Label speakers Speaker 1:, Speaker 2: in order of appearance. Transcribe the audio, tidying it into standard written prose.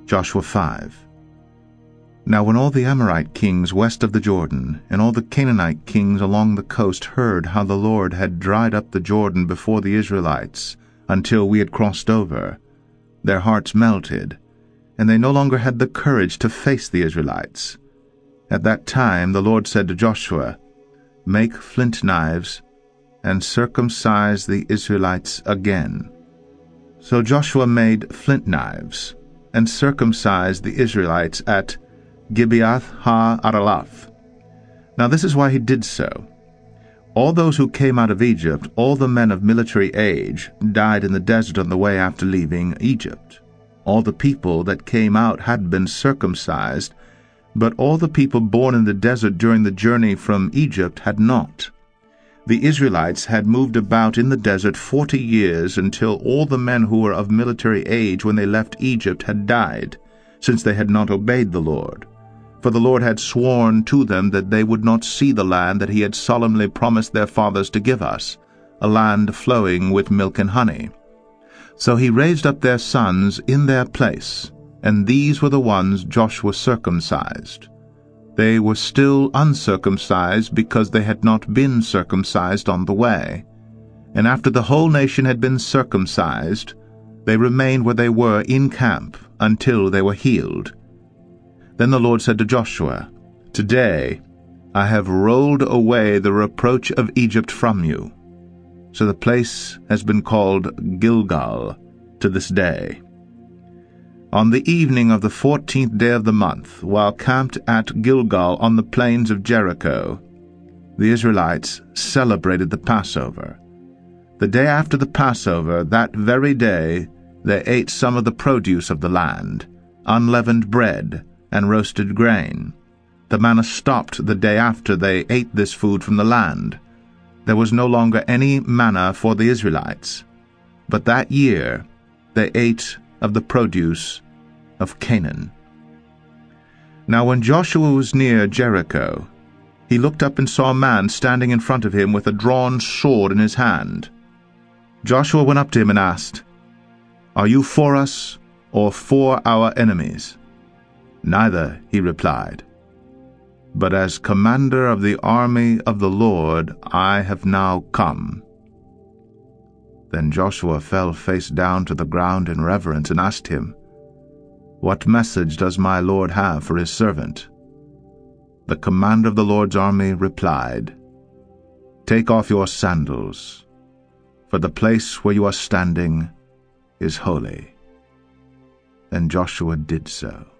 Speaker 1: Joshua 5. Now when all the Amorite kings west of the Jordan, and all the Canaanite kings along the coast heard how the Lord had dried up the Jordan before the Israelites, until we had crossed over, their hearts melted, and they no longer had the courage to face the Israelites. At that time the Lord said to Joshua, Make flint knives, and circumcise the Israelites again. So Joshua made flint knives, and circumcised the Israelites at Gibeath ha-Aralath. Now this is why he did so. All those who came out of Egypt, all the men of military age, died in the desert on the way after leaving Egypt. All the people that came out had been circumcised, but all the people born in the desert during the journey from Egypt had not. The Israelites had moved about in the desert 40 years until all the men who were of military age when they left Egypt had died, since they had not obeyed the Lord. For the Lord had sworn to them that they would not see the land that he had solemnly promised their fathers to give us, a land flowing with milk and honey. So he raised up their sons in their place, and these were the ones Joshua circumcised. They were still uncircumcised because they had not been circumcised on the way. And after the whole nation had been circumcised, they remained where they were in camp until they were healed. Then the Lord said to Joshua, Today I have rolled away the reproach of Egypt from you. So the place has been called Gilgal to this day. On the evening of the 14th day of the month, while camped at Gilgal on the plains of Jericho, the Israelites celebrated the Passover. The day after the Passover, that very day, they ate some of the produce of the land, unleavened bread, and roasted grain. The manna stopped the day after they ate this food from the land. There was no longer any manna for the Israelites, but that year they ate of the produce of Canaan. Now when Joshua was near Jericho, he looked up and saw a man standing in front of him with a drawn sword in his hand. Joshua went up to him and asked, Are you for us or for our enemies? Neither, he replied. But as commander of the army of the Lord I have now come. Then Joshua fell face down to the ground in reverence and asked him, What message does my Lord have for his servant? The commander of the Lord's army replied, Take off your sandals, for the place where you are standing is holy. Then Joshua did so.